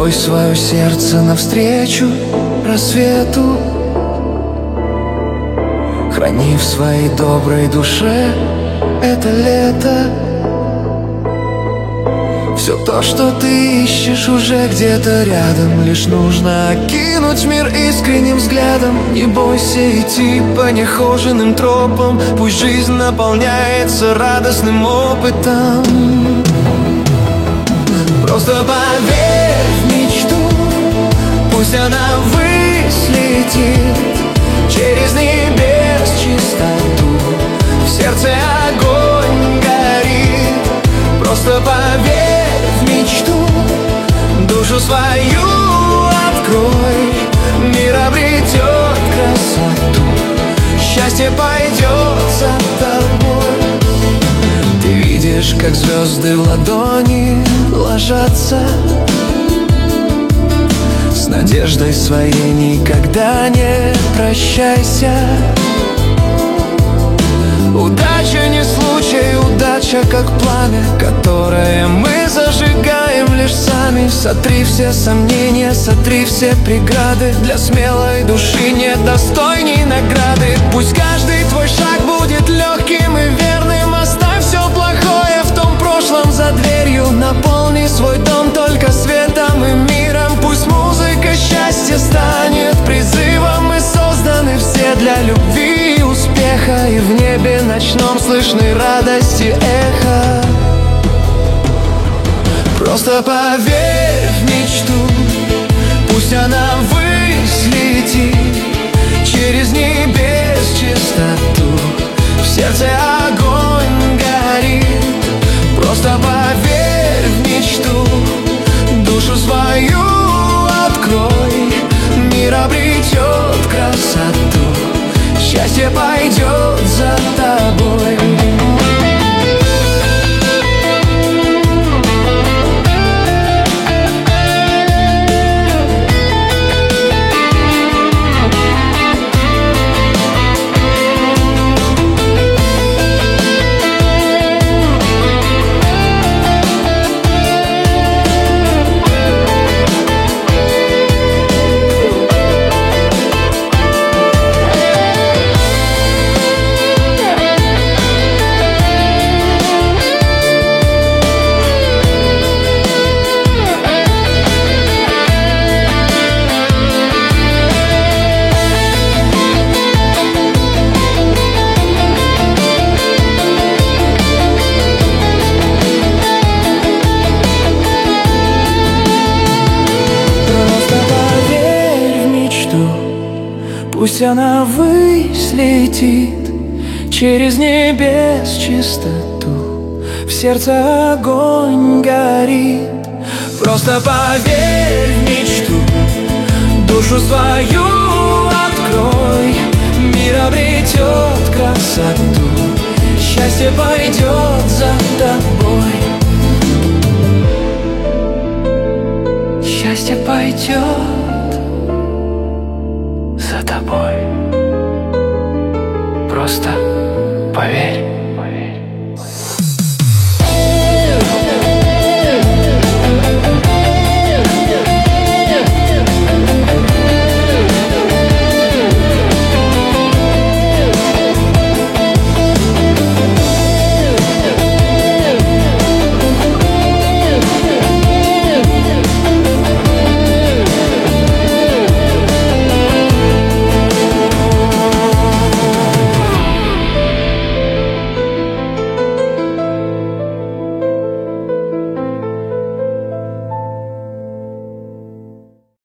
Открой свое сердце навстречу рассвету. Храни в своей доброй душе это лето. Все то, что ты ищешь, уже где-то рядом. Лишь нужно окинуть мир искренним взглядом. Не бойся идти по нехоженным тропам. Пусть жизнь наполняется радостным опытом. Просто поверь в мечту, пусть она ввысь летит, через небес чистоту, в сердце огонь горит. Просто поверь в мечту, душу свою открой, мир обретет красоту, счастье пойдет за тобой. Ты видишь, как звезды в ладони ложатся, с надеждой своей никогда не прощайся. Удача не случай, удача как пламя, которое мы зажигаем лишь сами. Сотри все сомнения, сотри все преграды, для смелой души нет достойней награды. Пусть каждый твой шаг будет легким и верным. Оставь все плохое в том прошлом за дверью. Наполни свой дом только светом и миром. Пусть музыка счастья станет призывом. Мы созданы все для любви и успеха, и в небе ночном слышны радости эхо. Просто поверь в мечту, пусть она ввысь летит, через небес чистоту, в сердце огонь горит. Просто поверь в мечту, душу свою открой, мир обретет красоту, счастье пойдет за тобой. Пусть она ввысь летит, через небес чистоту, в сердце огонь горит. Просто поверь в мечту, душу свою открой, мир обретет красоту, счастье пойдет за тобой. Счастье пойдет за тобой. Просто поверь.